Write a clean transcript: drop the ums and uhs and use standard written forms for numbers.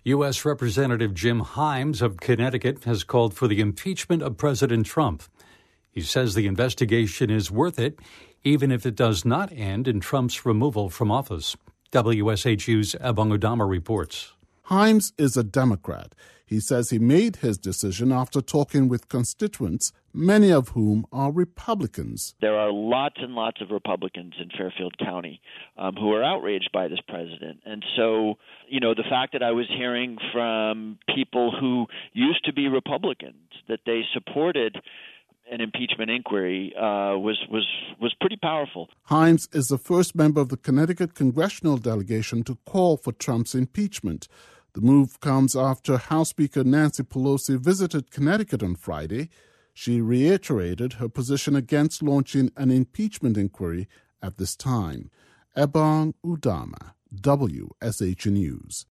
U.S. Representative Jim Himes of Connecticut has called for the impeachment of President Trump. He says the investigation is worth it, even if it does not end in Trump's removal from office. WSHU's Ebong Udama reports. Himes is a Democrat. He says he made his decision after talking with constituents, many of whom are Republicans. There are lots and lots of Republicans in Fairfield County who are outraged by this president. And so, the fact that I was hearing from people who used to be Republicans that they supported an impeachment inquiry was pretty powerful. Himes is the first member of the Connecticut congressional delegation to call for Trump's impeachment. The move comes after House Speaker Nancy Pelosi visited Connecticut on Friday. She reiterated her position against launching an impeachment inquiry at this time. Ebong Udama, WSH News.